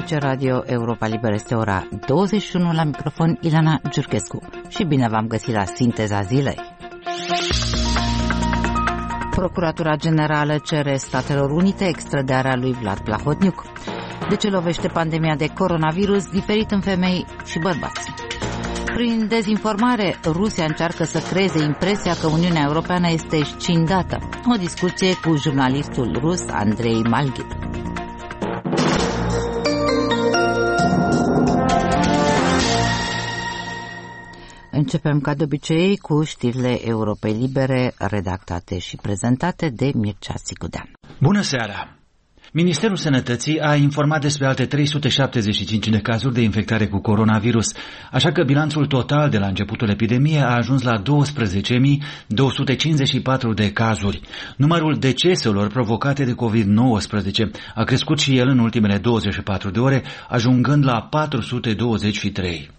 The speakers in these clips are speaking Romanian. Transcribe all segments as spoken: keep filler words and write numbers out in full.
Aici Radio Europa Liberă, este ora douăzeci și unu, la microfon Ileana Giurchescu și bine v-am găsit la Sinteza Zilei. Procuratura Generală cere Statelor Unite extradarea lui Vlad Plahotniuc. De ce lovește pandemia de coronavirus diferit în femei și bărbați? Prin dezinformare, Rusia încearcă să creeze impresia că Uniunea Europeană este scindată. O discuție cu jurnalistul rus Andrei Malghin. Începem ca de obicei cu știrile Europei Libere, redactate și prezentate de Mircea Sigudean. Bună seara! Ministerul Sănătății a informat despre alte trei sute șaptezeci și cinci de cazuri de infectare cu coronavirus, așa că bilanțul total de la începutul epidemiei a ajuns la douăsprezece mii două sute cincizeci și patru de cazuri. Numărul deceselor provocate de covid nouăsprezece a crescut și el în ultimele douăzeci și patru de ore, ajungând la patru sute douăzeci și trei.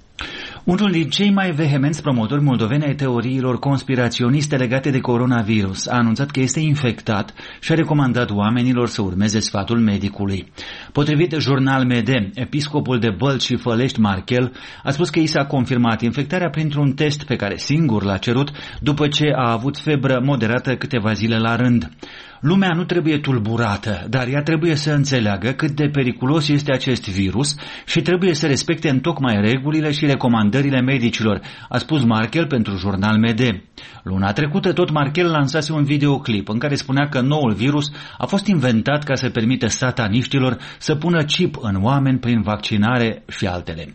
Unul din cei mai vehemenți promotori moldoveni ai teoriilor conspiraționiste legate de coronavirus a anunțat că este infectat și a recomandat oamenilor să urmeze sfatul medicului. Potrivit Jurnal M D, episcopul de Bălți și Fălești Marchel a spus că i s-a confirmat infectarea printr-un test pe care singur l-a cerut după ce a avut febră moderată câteva zile la rând. Lumea nu trebuie tulburată, dar ea trebuie să înțeleagă cât de periculos este acest virus și trebuie să respecte întocmai regulile și recomandările medicilor, a spus Marchel pentru Jurnal M D. Luna trecută tot Marchel lansase un videoclip în care spunea că noul virus a fost inventat ca să permită sataniștilor să pună chip în oameni prin vaccinare și altele.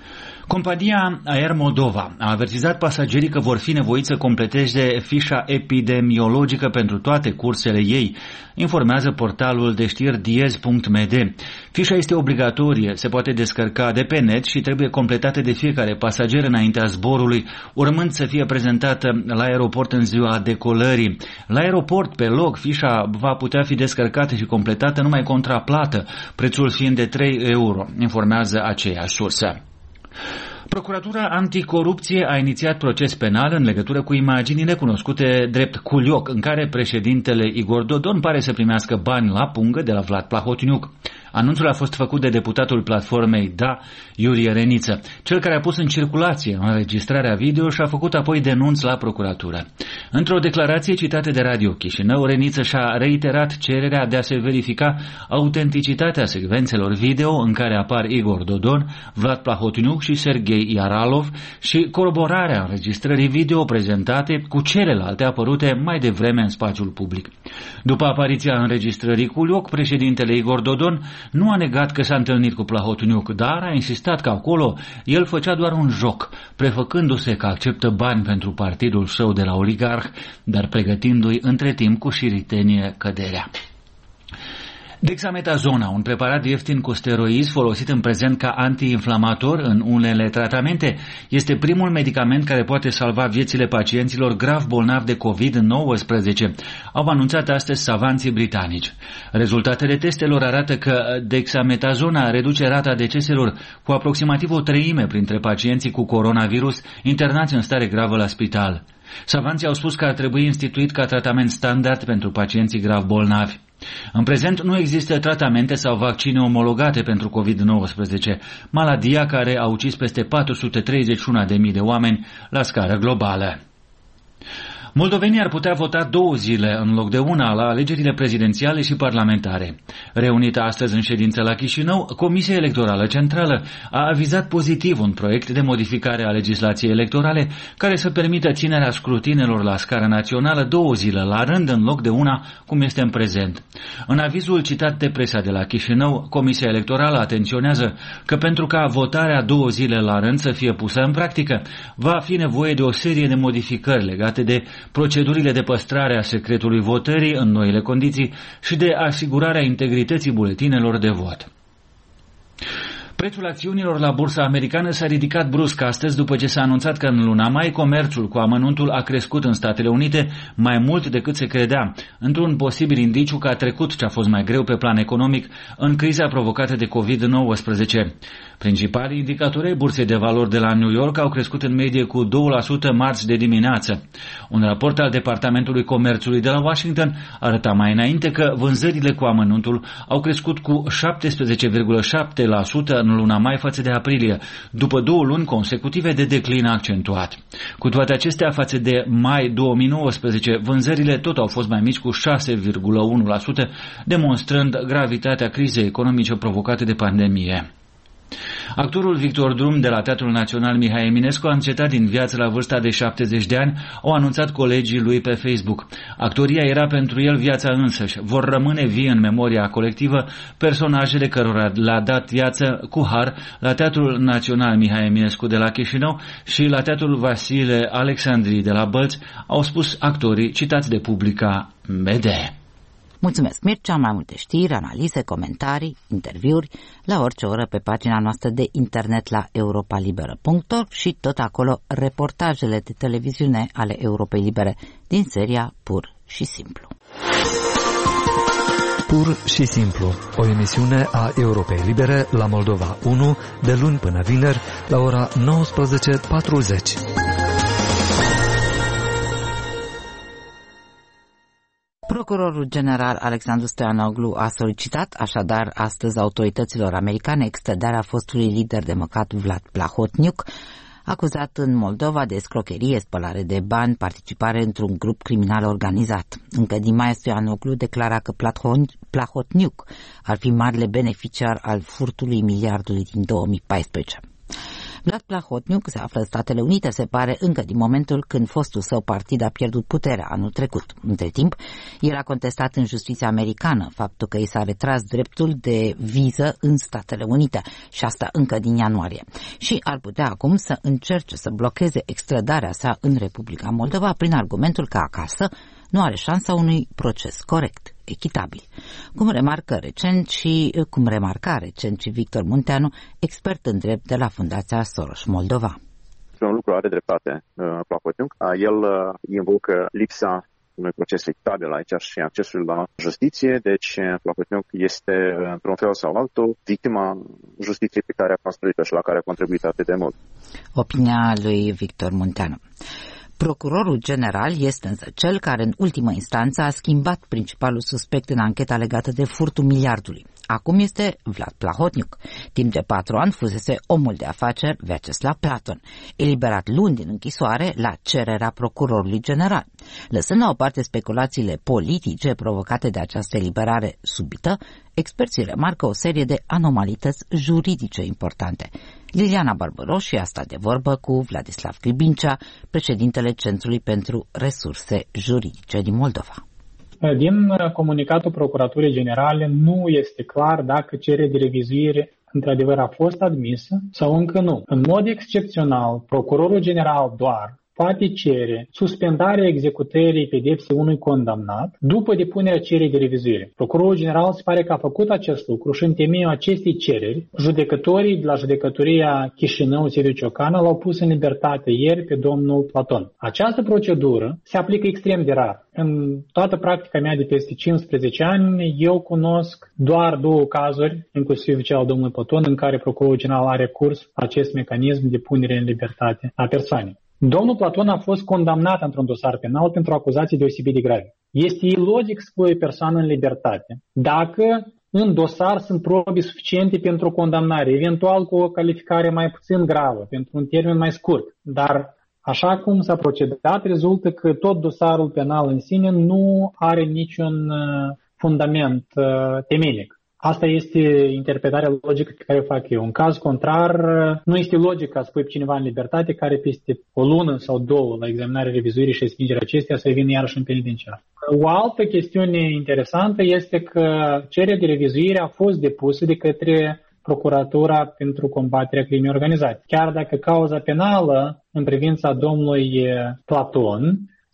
Compania Air Moldova a avertizat pasagerii că vor fi nevoiți să completeze fișa epidemiologică pentru toate cursele ei, informează portalul de știri diez punct m d. Fișa este obligatorie, se poate descărca de pe net și trebuie completată de fiecare pasager înaintea zborului, urmând să fie prezentată la aeroport în ziua decolării. La aeroport, pe loc, fișa va putea fi descărcată și completată numai contra plată, prețul fiind de trei euro, informează aceeași sursă. Procuratura Anticorupție a inițiat proces penal în legătură cu imaginile cunoscute drept culioc, în care președintele Igor Dodon pare să primească bani la pungă de la Vlad Plahotniuc. Anunțul a fost făcut de deputatul platformei Da, Iurie Reniță, cel care a pus în circulație înregistrarea video și a făcut apoi denunț la procuratură. Într-o declarație citată de Radio Chișinău, Reniță și-a reiterat cererea de a se verifica autenticitatea secvențelor video în care apar Igor Dodon, Vlad Plahotniuc și Serghei Iaralov și coroborarea înregistrării video prezentate cu celelalte apărute mai devreme în spațiul public. După apariția înregistrării culioc, președintele Igor Dodon nu a negat că s-a întâlnit cu Plahotniuc, dar a insistat că acolo el făcea doar un joc, prefăcându-se că acceptă bani pentru partidul său de la oligarh, dar pregătindu-i între timp cu șiritenie căderea. Dexametazona, un preparat ieftin cu steroizi folosit în prezent ca antiinflamator în unele tratamente, este primul medicament care poate salva viețile pacienților grav bolnavi de covid nouăsprezece, au anunțat astăzi savanții britanici. Rezultatele testelor arată că dexametazona reduce rata deceselor cu aproximativ o treime printre pacienții cu coronavirus internați în stare gravă la spital. Savanții au spus că ar trebui instituit ca tratament standard pentru pacienții grav bolnavi. În prezent nu există tratamente sau vaccine omologate pentru covid nouăsprezece, maladia care a ucis peste patru sute treizeci și unu de mii de oameni la scară globală. Moldovenii ar putea vota două zile în loc de una la alegerile prezidențiale și parlamentare. Reunită astăzi în ședință la Chișinău, Comisia Electorală Centrală a avizat pozitiv un proiect de modificare a legislației electorale care să permită ținerea scrutinelor la scară națională două zile la rând în loc de una, cum este în prezent. În avizul citat de presa de la Chișinău, Comisia Electorală atenționează că pentru ca votarea două zile la rând să fie pusă în practică, va fi nevoie de o serie de modificări legate de procedurile de păstrare a secretului votării în noile condiții și de asigurarea integrității buletinelor de vot. Prețul acțiunilor la bursa americană s-a ridicat brusc astăzi după ce s-a anunțat că în luna mai comerțul cu amănuntul a crescut în Statele Unite mai mult decât se credea, într-un posibil indiciu că a trecut ce a fost mai greu pe plan economic în criza provocată de covid nouăsprezece. Principalii indicatori ai bursei de valori de la New York au crescut în medie cu doi la sută marți de dimineață. Un raport al Departamentului Comerțului de la Washington arăta mai înainte că vânzările cu amănuntul au crescut cu șaptesprezece virgulă șapte la sută în luna mai față de aprilie, după două luni consecutive de declin accentuat. Cu toate acestea, față de mai două mii nouăsprezece, vânzările tot au fost mai mici cu șase virgulă unu la sută, demonstrând gravitatea crizei economice provocate de pandemie. Actorul Victor Drum de la Teatrul Național Mihai Eminescu a încetat din viață la vârsta de șaptezeci de ani, au anunțat colegii lui pe Facebook. Actoria era pentru el viața însăși. Vor rămâne vii în memoria colectivă personajele cărora le-a dat viață cu har la Teatrul Național Mihai Eminescu de la Chișinău și la Teatrul Vasile Alexandrii de la Bălți, au spus actorii citați de Publica B D. Mulțumesc, Mircea, mai multe știri, analize, comentarii, interviuri, la orice oră pe pagina noastră de internet la europa liberă punct org și tot acolo reportajele de televiziune ale Europei Libere din seria Pur și Simplu. Pur și Simplu, o emisiune a Europei Libere la Moldova unu, de luni până vineri, la ora nouăsprezece patruzeci. Procurorul general Alexandru Stoianoglu a solicitat așadar astăzi autorităților americane extradarea fostului lider democrat Vlad Plahotniuc, acuzat în Moldova de escrocherie, spălare de bani, participare într-un grup criminal organizat. Încă din mai, Stoianoglu declara că Plahotniuc ar fi marele beneficiar al furtului miliardului din două mii paisprezece. Vlad Plahotniuc se află în Statele Unite, se pare, încă din momentul când fostul său partid a pierdut puterea anul trecut. Între timp, el a contestat în justiția americană faptul că i s-a retras dreptul de viză în Statele Unite și asta încă din ianuarie. Și ar putea acum să încerce să blocheze extradarea sa în Republica Moldova prin argumentul că acasă nu are șansa unui proces corect, echitabil. Cum remarcă recent și cum remarca recent și Victor Munteanu, expert în drept de la Fundația Soros Moldova. Un lucru are dreptate Plahotniuc. El invocă lipsa unui proces echitabil aici și accesul la justiție, deci Plahotniuc este într-un fel sau altul victima justiției pe care a construit-o și la care a contribuit atât de mult. Opinia lui Victor Munteanu. Procurorul general este însă cel care în ultimă instanță a schimbat principalul suspect în ancheta legată de furtul miliardului. Acum este Vlad Plahotniuc. Timp de patru ani fusese omul de afaceri Vyacheslav Platon, eliberat luni din închisoare la cererea procurorului general. Lăsând la o parte speculațiile politice provocate de această eliberare subită, experții remarcă o serie de anomalități juridice importante. Liliana Barbaroși a stat de vorbă cu Vladislav Gribincea, președintele Centrului pentru Resurse Juridice din Moldova. Din comunicatul Procuraturii Generale nu este clar dacă cererea de revizuire într-adevăr a fost admisă sau încă nu. În mod excepțional, Procurorul General doar poate cere suspendarea executării pedepsei unui condamnat după depunerea cererii de revizuire. Procurorul General se pare că a făcut acest lucru și în temeiul acestei cereri, judecătorii de la judecătoria Chișinău, Sediu Ciocana, l-au pus în libertate ieri pe domnul Platon. Această procedură se aplică extrem de rar. În toată practica mea de peste cincisprezece ani, eu cunosc doar două cazuri, inclusiv cel al domnului Platon, în care Procurorul General a recurs acest mecanism de punere în libertate a persoanei. Domnul Platon a fost condamnat într-un dosar penal pentru acuzații deosebit de grave. Este ilogic să pui o persoană în libertate dacă în dosar sunt probe suficiente pentru o condamnare, eventual cu o calificare mai puțin gravă, pentru un termen mai scurt. Dar așa cum s-a procedat, rezultă că tot dosarul penal în sine nu are niciun fundament temenic. Asta este interpretarea logică pe care o fac eu. În caz contrar, nu este logic ca să pui pe cineva în libertate care peste o lună sau două la examinarea revizuirii și respingerea acesteia să vină iarăși în penitenciar. O altă chestiune interesantă este că cererea de revizuire a fost depusă de către Procuratura pentru combaterea crimei organizate. Chiar dacă cauza penală în privința domnului Platon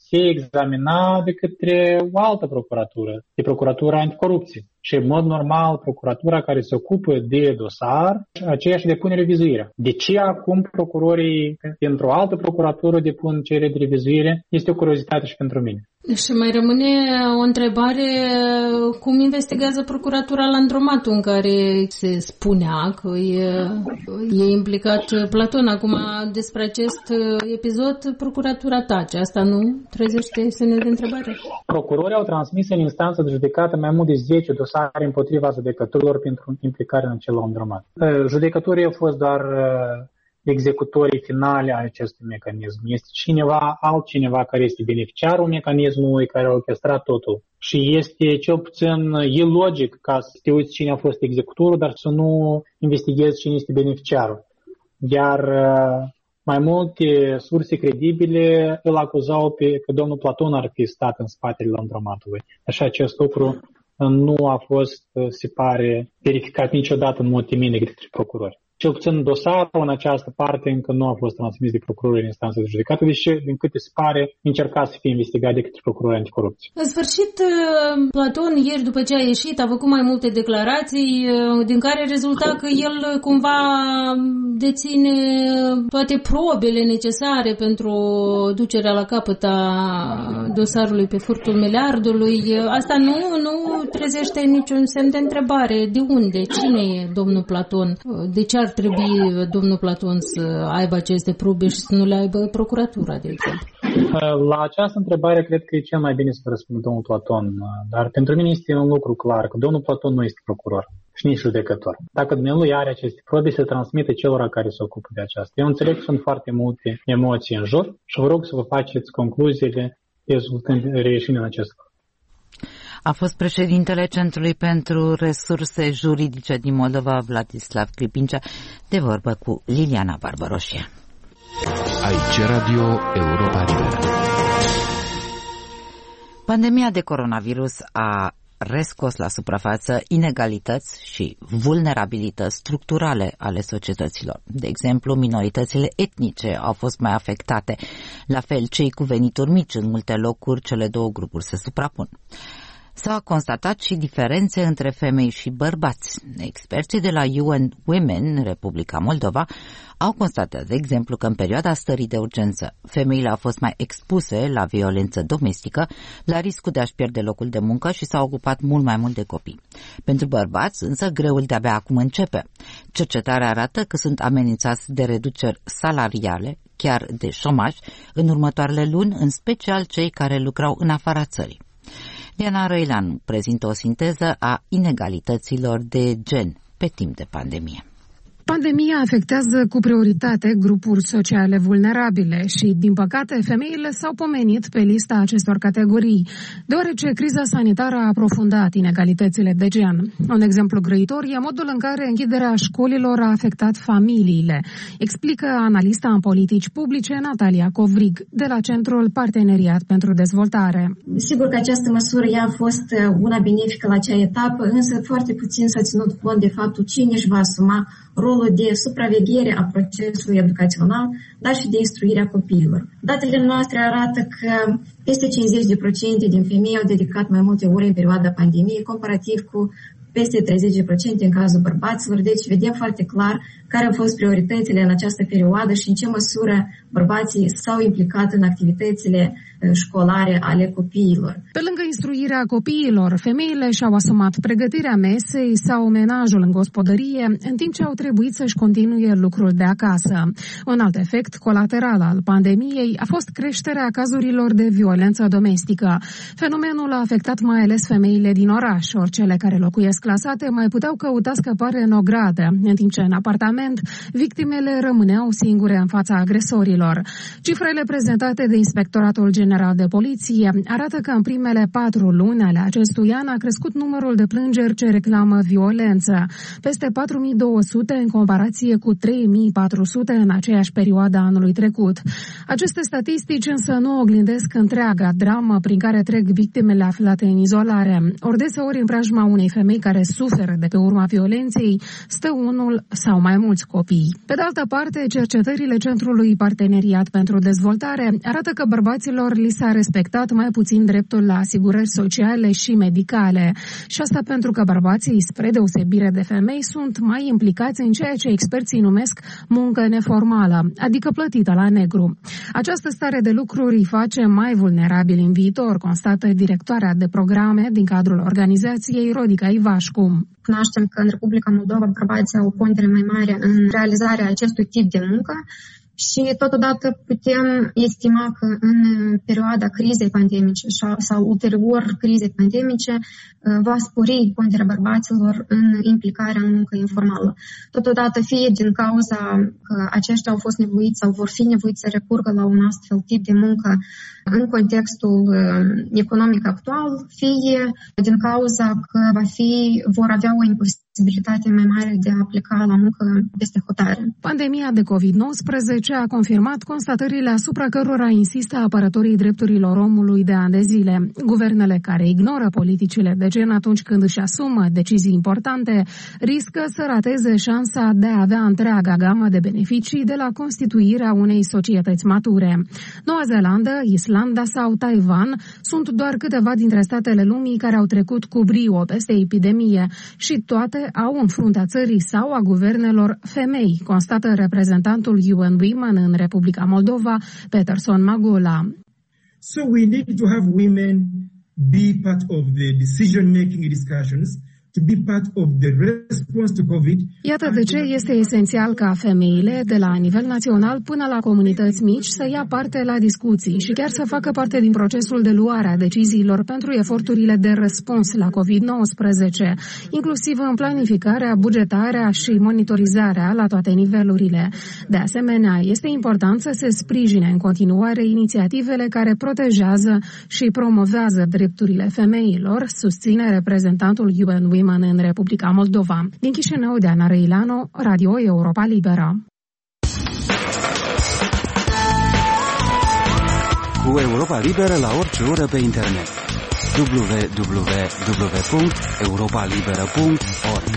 se examina de către o altă procuratură, de Procuratura Anticorupție. Și, în mod normal, procuratura care se ocupă de dosar, aceea și depune revizuirea. De ce acum procurorii pentru o altă procuratură depun cerere de revizuire? Este o curiozitate și pentru mine. Și mai rămâne o întrebare, cum investigează procuratura Landromatul, în care se spunea că e, e implicat Platon. Acum, despre acest episod, procuratura tace. Asta nu trezește semne de întrebare? Procurorii au transmis în instanță de judecată mai mult de zece dosare împotriva judecătorilor pentru implicare în acel Landromat. Judecătorii au fost doar executorii finale a acestui mecanism. Este cineva, altcineva care este beneficiarul mecanismului, care a orchestrat totul. Și este cel puțin ilogic ca să te uiți cine a fost executorul, dar să nu investighezi cine este beneficiarul. Iar mai multe surse credibile îl acuzau pe că domnul Platon ar fi stat în spatele Landromatului. Așa acest lucru nu a fost, se pare, verificat niciodată în mod temeinic de către procurori. Cel puțin dosarul în această parte încă nu a fost transmis de procurorul în instanță de judecată, deși, din câte se pare, încerca să fie investigat de către procurorul anticorupție. În sfârșit, Platon, ieri după ce a ieșit, a făcut mai multe declarații, din care rezulta că el cumva deține toate probele necesare pentru ducerea la capăt a dosarului pe furtul miliardului. Asta nu, nu trezește niciun semn de întrebare. De unde? Cine e domnul Platon? De ce ar trebui domnul Platon să aibă aceste probe și să nu le aibă procuratura, de exemplu? La această întrebare cred că e cel mai bine să răspundă domnul Platon, dar pentru mine este un lucru clar, că domnul Platon nu este procuror și nici judecător. Dacă dumnealui are aceste probe, se transmite celor care se ocupă de aceasta. Eu înțeleg că sunt foarte multe emoții în jur și vă rog să vă faceți concluziile rezultând, reieșind în acest lucru. A fost președintele Centrului pentru Resurse Juridice din Moldova, Vladislav Clipincea, de vorbă cu Liliana Barbaroșie. Aici Radio Europa Liberă. Pandemia de coronavirus a rescos la suprafață inegalități și vulnerabilități structurale ale societăților. De exemplu, minoritățile etnice au fost mai afectate, la fel cei cu venituri mici. În multe locuri cele două grupuri se suprapun. S-au constatat și diferențe între femei și bărbați. Experții de la U N Women, Republica Moldova, au constatat, de exemplu, că în perioada stării de urgență, femeile au fost mai expuse la violență domestică, la riscul de a-și pierde locul de muncă și s-au ocupat mult mai mult de copii. Pentru bărbați, însă, greul de-abia acum începe. Cercetarea arată că sunt amenințați de reduceri salariale, chiar de șomaj, în următoarele luni, în special cei care lucrau în afara țării. Diana Răileanu prezintă o sinteză a inegalităților de gen pe timp de pandemie. Pandemia afectează cu prioritate grupuri sociale vulnerabile și, din păcate, femeile s-au pomenit pe lista acestor categorii, deoarece criza sanitară a aprofundat inegalitățile de gen. Un exemplu grăitor e modul în care închiderea școlilor a afectat familiile, explică analista în politici publice Natalia Covrig, de la Centrul Parteneriat pentru Dezvoltare. Sigur că această măsură ea a fost una benefică la acea etapă, însă foarte puțin s-a ținut cont de faptul cine își va asuma rolul de supraveghere a procesului educațional, dar și de instruirea copiilor. Datele noastre arată că peste cincizeci la sută din femei au dedicat mai multe ore în perioada pandemiei, comparativ cu peste treizeci la sută în cazul bărbaților. Deci vedem foarte clar care au fost prioritățile în această perioadă și în ce măsură bărbații s-au implicat în activitățile școlare ale copiilor. Pe lângă instruirea copiilor, femeile și-au asumat pregătirea mesei sau menajul în gospodărie, în timp ce au trebuit să-și continue lucrul de acasă. Un alt efect colateral al pandemiei a fost creșterea cazurilor de violență domestică. Fenomenul a afectat mai ales femeile din oraș, ori cele care locuiesc la sate mai puteau căuta scăpare în ogradă, în timp ce în apartament victimele rămâneau singure în fața agresorilor. Cifrele prezentate de Inspectoratul General de Poliție arată că în primele patru luni ale acestui an a crescut numărul de plângeri ce reclamă violență, peste patru mii două sute în comparație cu trei mii patru sute în aceeași perioadă anului trecut. Aceste statistici însă nu oglindesc întreaga dramă prin care trec victimele aflate în izolare. Ori deseori în preajma unei femei care suferă de pe urma violenței stă unul sau mai mulți copii. Pe de altă parte, cercetările Centrului Parteneriat pentru Dezvoltare arată că bărbaților li s-a respectat mai puțin dreptul la asigurări sociale și medicale. Și asta pentru că bărbații, spre deosebire de femei, sunt mai implicați în ceea ce experții numesc muncă neformală, adică plătită la negru. Această stare de lucruri îi face mai vulnerabili în viitor, constată directoarea de programe din cadrul organizației Rodica Ivașcu. Cunoaștem că în Republica Moldova bărbații au o pondere mai mare în realizarea acestui tip de muncă și totodată putem estima că în perioada crizei pandemice sau ulterior crizei pandemice va spori ponderea bărbaților în implicarea în muncă informală. Totodată fie din cauza că aceștia au fost nevoiți sau vor fi nevoiți să recurgă la un astfel tip de muncă în contextul economic actual, fie din cauza că va fi, vor avea o imposibilitate mai mare de a pleca la muncă peste hotare. Pandemia de covid nouăsprezece a confirmat constatările asupra cărora insistă apărătorii drepturilor omului de ani de zile. Guvernele care ignoră politicile de gen atunci când își asumă decizii importante riscă să rateze șansa de a avea întreaga gamă de beneficii de la constituirea unei societăți mature. Noua Zeelandă, Islanda sau Taiwan sunt doar câteva dintre statele lumii care au trecut cu brio peste epidemie și toate au în fruntea țării sau a guvernelor femei, constată reprezentantul U N Women în Republica Moldova, Peterson Magula. So we need to have women be part of the decision-making discussions, to be part of the response to COVID. Iată de ce este esențial ca femeile, de la nivel național până la comunități mici, să ia parte la discuții și chiar să facă parte din procesul de luare a deciziilor pentru eforturile de răspuns la covid nouăsprezece, inclusiv în planificarea, bugetarea și monitorizarea la toate nivelurile. De asemenea, este important să se sprijine în continuare inițiativele care protejează și promovează drepturile femeilor, susține reprezentantul U N Women în Republica Moldova. Din Chișinău, Diana Răilanu, Radio Europa Liberă. Cu Europa Liberă la orice oră pe internet. w w w punct europa liberă punct org.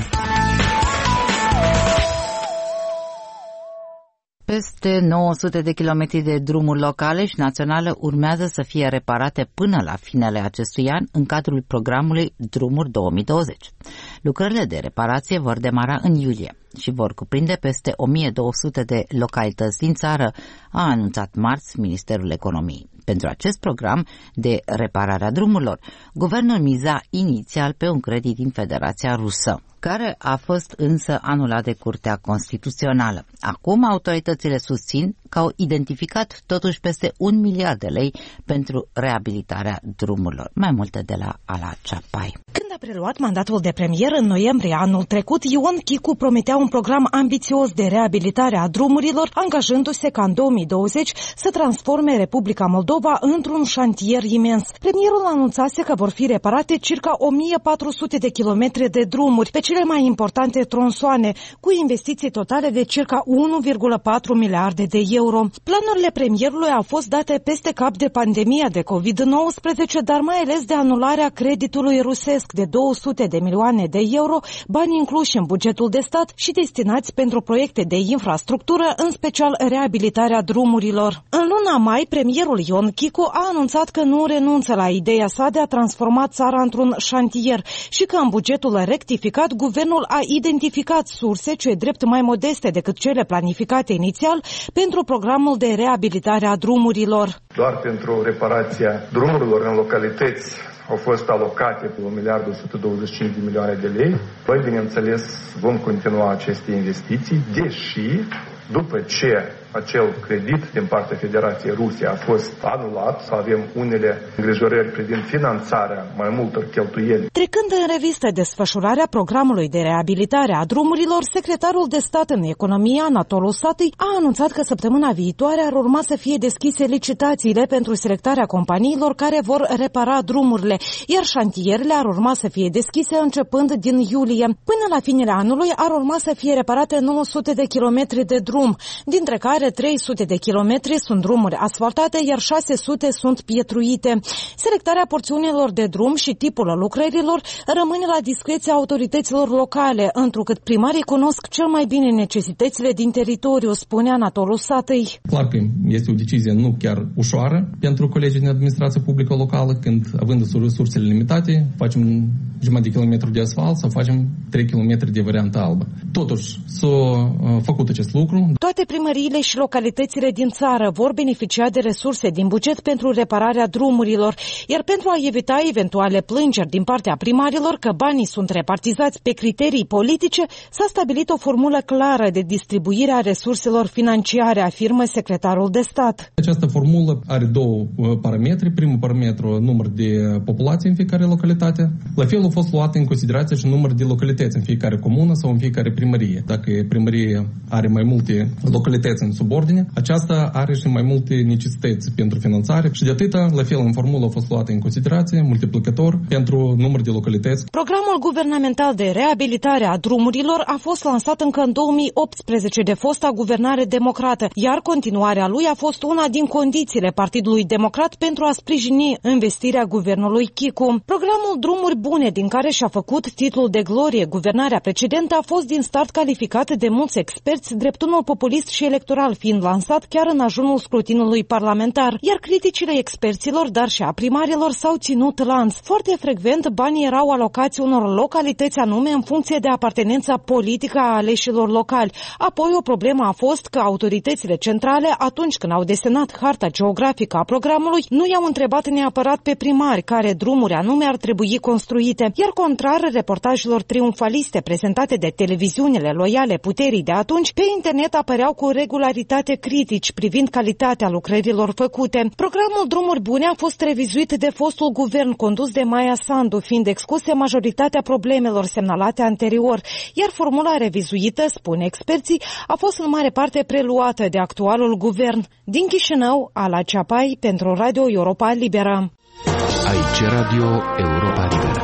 Peste nouă sute de kilometri de drumuri locale și naționale urmează să fie reparate până la finele acestui an în cadrul programului Drumuri două mii douăzeci. Lucrările de reparație vor demara în iulie și vor cuprinde peste o mie două sute de localități din țară, a anunțat marți Ministerul Economiei. Pentru acest program de reparare a drumurilor, guvernul miza inițial pe un credit din Federația Rusă, care a fost însă anulat de Curtea Constituțională. Acum autoritățile susțin că au identificat totuși peste un miliard de lei pentru reabilitarea drumurilor. Mai multe de la Ala Ceapai. Când a preluat mandatul de premier în noiembrie anul trecut, Ion Chicu prometea un program ambițios de reabilitare a drumurilor, angajându-se ca în două mii douăzeci să transforme Republica Moldova într-un șantier imens. Premierul anunțase că vor fi reparate circa o mie patru sute de kilometri de drumuri pe cele mai importante tronsoane, cu investiții totale de circa unu virgulă patru miliarde de euro. Planurile premierului au fost date peste cap de pandemia de covid nouăsprezece, dar mai ales de anularea creditului rusesc de două sute de milioane de euro, bani incluși în bugetul de stat și destinați pentru proiecte de infrastructură, în special reabilitarea drumurilor. În luna mai, premierul Ion Chicu a anunțat că nu renunță la ideea sa de a transforma țara într-un șantier și că în bugetul rectificat, guvernul a identificat surse ce drept mai modeste decât cele planificate inițial pentru programul de reabilitare a drumurilor. Doar pentru reparația drumurilor în localități au fost alocate un miliard o sută douăzeci și cinci de milioane de lei. Noi, bineînțeles, vom continua aceste investiții, deși după ce acel credit din partea Federației Ruse a fost anulat, să avem unele îngrijorări privind finanțarea mai multor cheltuieli. Trecând în revistă desfășurarea programului de reabilitare a drumurilor, secretarul de stat în economie, Anatol Sati, a anunțat că săptămâna viitoare ar urma să fie deschise licitațiile pentru selectarea companiilor care vor repara drumurile, iar șantierele ar urma să fie deschise începând din iulie. Până la finele anului ar urma să fie reparate nouă sute de kilometri de drum, dintre care care trei sute de kilometri sunt drumuri asfaltate, iar șase sute sunt pietruite. Selectarea porțiunilor de drum și tipul lucrărilor rămâne la discreția autorităților locale, întrucât primarii cunosc cel mai bine necesitățile din teritoriu, spune Anatolu Satăi. Clar că este o decizie nu chiar ușoară pentru colegii din administrație publică locală, când, având resursele limitate, facem jumătate de kilometru de asfalt sau facem trei kilometri de variantă albă. Totuși, s-a făcut acest lucru. Toate primăriile și localitățile din țară vor beneficia de resurse din buget pentru repararea drumurilor, iar pentru a evita eventuale plângeri din partea primarilor că banii sunt repartizați pe criterii politice, s-a stabilit o formulă clară de distribuire a resurselor financiare, afirmă secretarul de stat. Această formulă are două parametri. Primul parametru, număr de populație în fiecare localitate. La fel a fost luat în considerație și număr de localități în fiecare comună sau în fiecare primărie. Dacă primărie are mai multe localități în subordine, aceasta are și mai multe necesități pentru finanțare și de atâta, la fel, în formulă a fost luată în considerație multiplicator pentru număr de localități. Programul guvernamental de reabilitare a drumurilor a fost lansat încă în două mii optsprezece de fosta guvernare democrată, iar continuarea lui a fost una din condițiile Partidului Democrat pentru a sprijini investirea guvernului Chicu. Programul Drumuri Bune, din care și-a făcut titlul de glorie guvernarea precedentă, a fost din start calificat de mulți experți drept unul populist și electoral, fiind lansat chiar în ajunul scrutinului parlamentar, iar criticile experților, dar și a primarilor s-au ținut lanț. Foarte frecvent, banii erau alocați unor localități anume în funcție de apartenența politică a aleșilor locali. Apoi, o problemă a fost că autoritățile centrale, atunci când au desenat harta geografică a programului, nu i-au întrebat neapărat pe primari care drumuri anume ar trebui construite, iar contrar reportajelor triumfaliste prezentate de televiziunile loiale puterii de atunci, pe internet apăreau cu regularitate critici privind calitatea lucrărilor făcute. Programul Drumuri Bune a fost revizuit de fostul guvern condus de Maia Sandu, fiind excluse majoritatea problemelor semnalate anterior, iar formula revizuită, spune experții, a fost în mare parte preluată de actualul guvern. Din Chișinău, Ala Ceapai, pentru Radio Europa Liberă. Aici Radio Europa Liberă.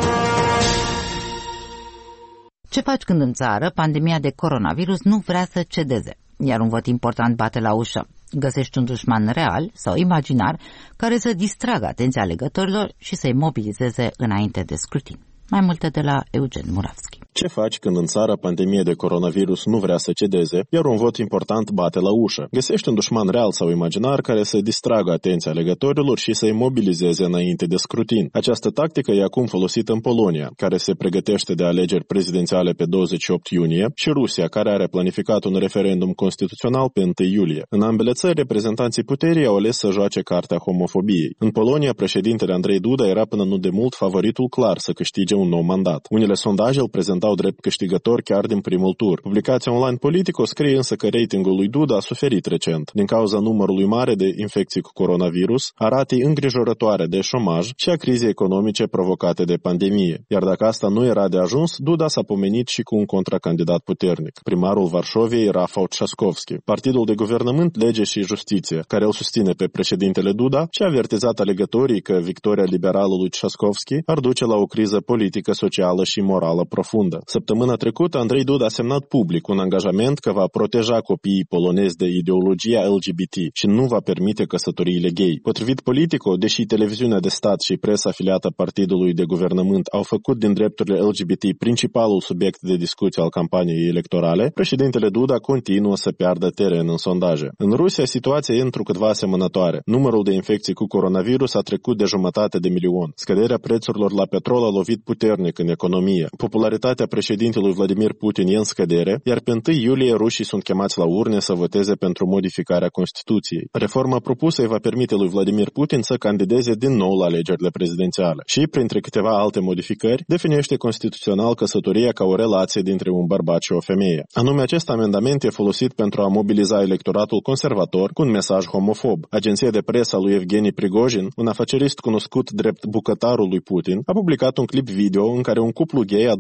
Ce faci când în țară pandemia de coronavirus nu vrea să cedeze, iar un vot important bate la ușă? Găsești un dușman real sau imaginar care să distragă atenția alegătorilor și să-i mobilizeze înainte de scrutin. Mai multe de la Eugen Muravski. Ce faci când în țară pandemia de coronavirus nu vrea să cedeze, iar un vot important bate la ușă? Găsești un dușman real sau imaginar care să distragă atenția alegătorilor și să-i mobilizeze înainte de scrutin. Această tactică e acum folosită în Polonia, care se pregătește de alegeri prezidențiale pe douăzeci și opt iunie, și Rusia, care are planificat un referendum constituțional pe întâi iulie. În ambele țări, reprezentanții puterii au ales să joace cartea homofobiei. În Polonia, președintele Andrei Duda era până nu de mult favoritul clar să câștige un nou mandat. Unele sondaje îl prezentau drept câștigător chiar din primul tur. Publicația online Politico scrie însă că ratingul lui Duda a suferit recent din cauza numărului mare de infecții cu coronavirus, a ratei îngrijorătoare de șomaj și a crizei economice provocate de pandemie. Iar dacă asta nu era de ajuns, Duda s-a pomenit și cu un contracandidat puternic, primarul Varșoviei, Rafał Trzaskowski. Partidul de guvernământ, Lege și Justiție, care îl susține pe președintele Duda, și-a avertizat alegătorii că victoria liberalului Trzaskowski ar duce la o criză politică, socială și morală profundă. Săptămâna trecută, Andrei Duda a semnat public un angajament că va proteja copiii polonezi de ideologia L G B T și nu va permite căsătoriile gay. Potrivit Politico, deși televiziunea de stat și presa afiliată partidului de guvernământ au făcut din drepturile L G B T principalul subiect de discuție al campaniei electorale, președintele Duda continuă să piardă teren în sondaje. În Rusia, situația e întrucâtva asemănătoare. Numărul de infecții cu coronavirus a trecut de jumătate de milion. Scăderea prețurilor la petrol a lovit puternic în economie. Popularitatea președintelui Vladimir Putin e în scădere, iar pe întâi iulie rușii sunt chemați la urne să voteze pentru modificarea Constituției. Reforma propusă îi va permite lui Vladimir Putin să candideze din nou la alegerile prezidențiale și, printre câteva alte modificări, definește constituțional căsătoria ca o relație dintre un bărbat și o femeie. Anume, acest amendament e folosit pentru a mobiliza electoratul conservator cu un mesaj homofob. Agenția de presă a lui Evgeni Prigojin, un afacerist cunoscut drept bucătarul lui Putin, a publicat un clip video în care un cuplu gay adoptă de la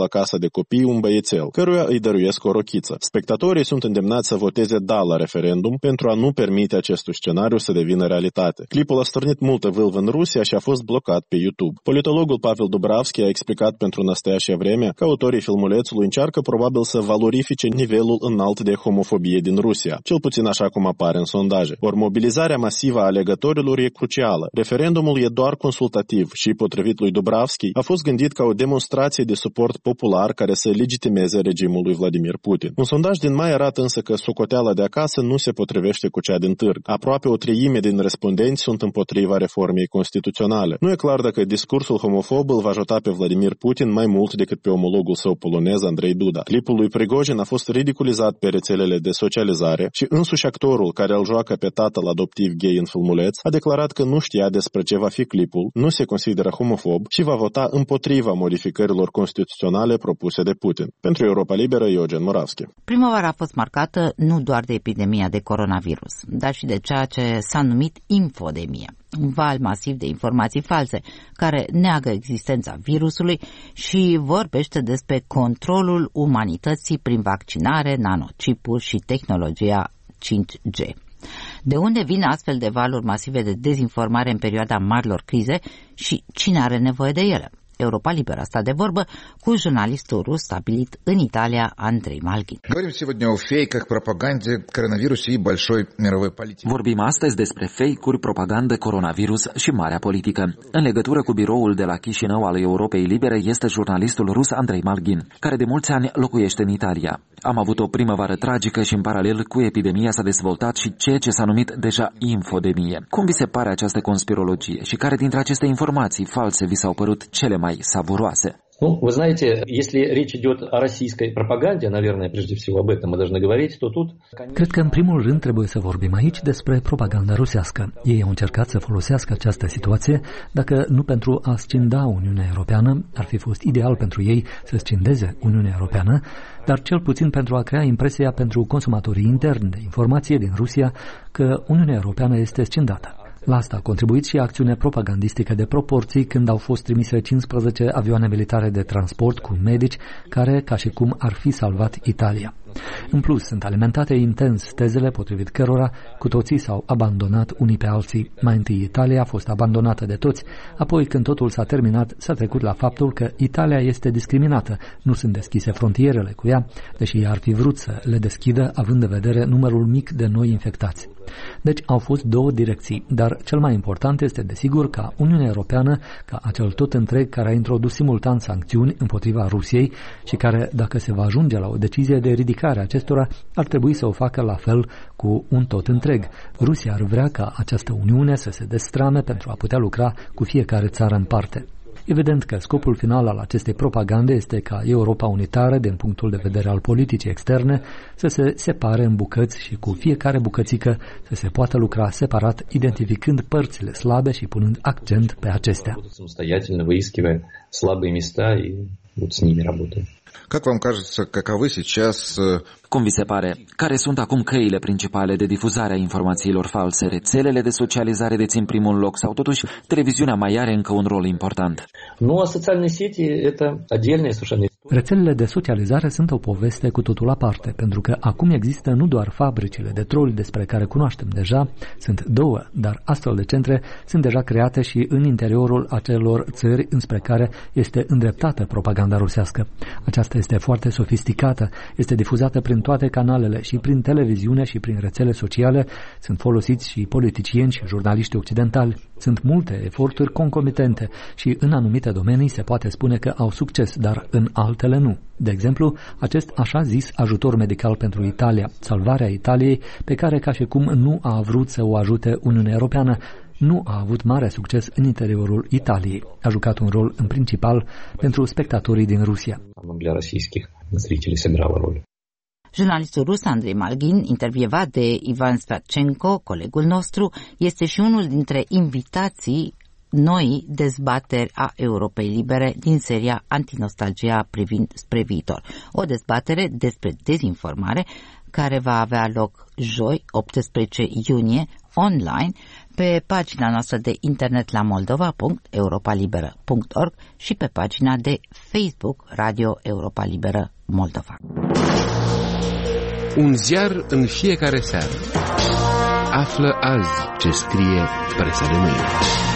la casa de copii un băiețel, căruia îi dăruiesc o rochiță. Spectatorii sunt îndemnați să voteze da la referendum pentru a nu permite acestui scenariu să devină realitate. Clipul a stârnit multă vâlvă în Rusia și a fost blocat pe YouTube. Politologul Pavel Dubravski a explicat pentru Nastasia Vremea că autorii filmulețului încearcă probabil să valorifice nivelul înalt de homofobie din Rusia, cel puțin așa cum apare în sondaje. Ori mobilizarea masivă a alegătorilor e crucială. Referendumul e doar consultativ și, potrivit lui Dubravski, a fost gândit ca o demonstrație de suport popular care să legitimeze regimul lui Vladimir Putin. Un sondaj din mai arată însă că socoteala de acasă nu se potrivește cu cea din târg. Aproape o treime din respondenți sunt împotriva reformei constituționale. Nu e clar dacă discursul homofob îl va ajuta pe Vladimir Putin mai mult decât pe omologul său polonez Andrei Duda. Clipul lui Prigojin a fost ridiculizat pe rețelele de socializare și însuși actorul care îl joacă pe tatăl adoptiv gay în filmuleț a declarat că nu știa despre ce va fi clipul, nu se consideră homofob și va vota împotriva modificărilor constituționale propuse de Putin. Pentru Europa Liberă, Eugen Moravski. Primăvara a fost marcată nu doar de epidemia de coronavirus, dar și de ceea ce s-a numit infodemie. Un val masiv de informații false care neagă existența virusului și vorbește despre controlul umanității prin vaccinare, nanocipuri și tehnologia cinci G. De unde vin astfel de valuri masive de dezinformare în perioada marilor crize și cine are nevoie de ele? Europa Liberă a stat de vorbă cu jurnalistul rus stabilit în Italia, Andrei Malghin. Vorbim astăzi despre fake-uri, propagandă, coronavirus și marea politică. În legătură cu biroul de la Chișinău al Europei Libere este jurnalistul rus Andrei Malghin, care de mulți ani locuiește în Italia. Am avut o primăvară tragică și în paralel cu epidemia s-a dezvoltat și ceea ce s-a numit deja infodemie. Cum vi se pare această conspirologie și care dintre aceste informații false vi s-au părut cele mai savuroase? Ну, вы знаете, если речь идет о российской пропаганде, наверное, прежде всего об этом мы должны говорить, то тут... Cred că în primul rând trebuie să vorbim aici despre propaganda rusească. Ei au încercat să folosească această situație, dacă nu pentru a scinda Uniunea Europeană, ar fi fost ideal pentru ei să scindeze Uniunea Europeană, dar cel puțin pentru a crea impresia pentru consumatorii interni de informație din Rusia că Uniunea Europeană este scindată. La asta a contribuit și acțiunea propagandistică de proporții când au fost trimise cincisprezece avioane militare de transport cu medici care, ca și cum ar fi salvat Italia. În plus, sunt alimentate intens tezele potrivit cărora cu toții s-au abandonat unii pe alții. Mai întâi Italia a fost abandonată de toți, apoi când totul s-a terminat, s-a trecut la faptul că Italia este discriminată, nu sunt deschise frontierele cu ea, deși ea ar fi vrut să le deschidă având în vedere numărul mic de noi infectați. Deci au fost două direcții, dar cel mai important este desigur ca Uniunea Europeană, ca acel tot întreg care a introdus simultan sancțiuni împotriva Rusiei și care, dacă se va ajunge la o decizie de ridicare a acestora, ar trebui să o facă la fel cu un tot întreg. Rusia ar vrea ca această Uniune să se destrame pentru a putea lucra cu fiecare țară în parte. Evident că scopul final al acestei propagande este ca Europa unitară, din punctul de vedere al politicii externe, să se separe în bucăți și cu fiecare bucățică să se poată lucra separat, identificând părțile slabe și punând accent pe acestea. Как вам кажется, каковы сейчас... Cum vi se pare? Care sunt acum căile principale de difuzare a informațiilor false? Rețelele de socializare dețin primul loc sau totuși televiziunea mai are încă un rol important? Nu, социальные сети это отдельная совершенно. Rețelele de socializare sunt o poveste cu totul aparte, pentru că acum există nu doar fabricile de troli despre care cunoaștem deja, sunt două, dar astfel de centre sunt deja create și în interiorul acelor țări înspre care este îndreptată propaganda rusească. Aceasta este foarte sofisticată, este difuzată prin toate canalele și prin televiziune și prin rețele sociale, sunt folosiți și politicieni și jurnaliști occidentali. Sunt multe eforturi concomitente și în anumite domenii se poate spune că au succes, dar în altele nu. De exemplu, acest așa zis ajutor medical pentru Italia, salvarea Italiei, pe care ca și cum nu a vrut să o ajute Uniunea Europeană, nu a avut mare succes în interiorul Italiei. A jucat un rol în principal pentru spectatorii din Rusia. Jurnalistul rus Andrei Malghin, intervievat de Ivan Statchenko, colegul nostru, este și unul dintre invitații noi dezbateri a Europei Libere din seria Antinostalgia privind spre viitor. O dezbatere despre dezinformare care va avea loc joi, optsprezece iunie, online, pe pagina noastră de internet la moldova punct europa liberă punct org și pe pagina de Facebook Radio Europa Liberă Moldova. Un ziar în fiecare seară. Află azi ce scrie presa de mâine.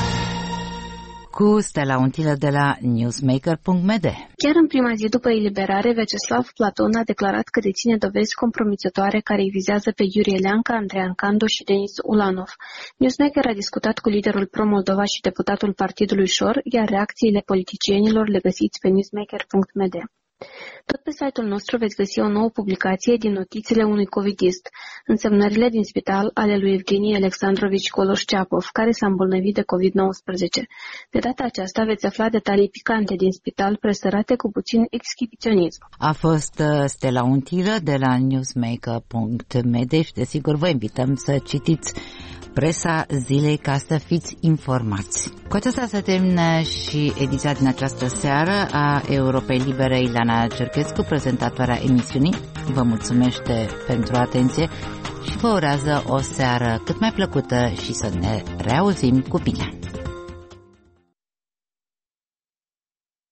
Cu Stella Untilă de la newsmaker punct m d. Chiar în prima zi după eliberare, Vyacheslav Platon a declarat că deține dovezi compromițătoare care îi vizează pe Iurie Leanca, Andrean Candu și Denis Ulanov. Newsmaker a discutat cu liderul Pro-Moldova și deputatul Partidului Șor, iar reacțiile politicienilor le găsiți pe newsmaker punct m d. Tot pe site-ul nostru veți găsi o nouă publicație din notițele unui covidist, însemnările din spital ale lui Evgenie Alexandrovici Koloșceapov, care s-a îmbolnăvit de covid nouăsprezece. De data aceasta veți afla detalii picante din spital, presărate cu puțin exhibiționism. A fost Stella Untilă de la newsmaker punct m d și desigur vă invităm să citiți presa zilei ca să fiți informați. Cu aceasta se termină și ediția din această seară a Europei Libere. Ileana Cerchescu, prezentatoarea emisiunii, vă mulțumește pentru atenție și vă urează o seară cât mai plăcută și să ne reauzim cu bine.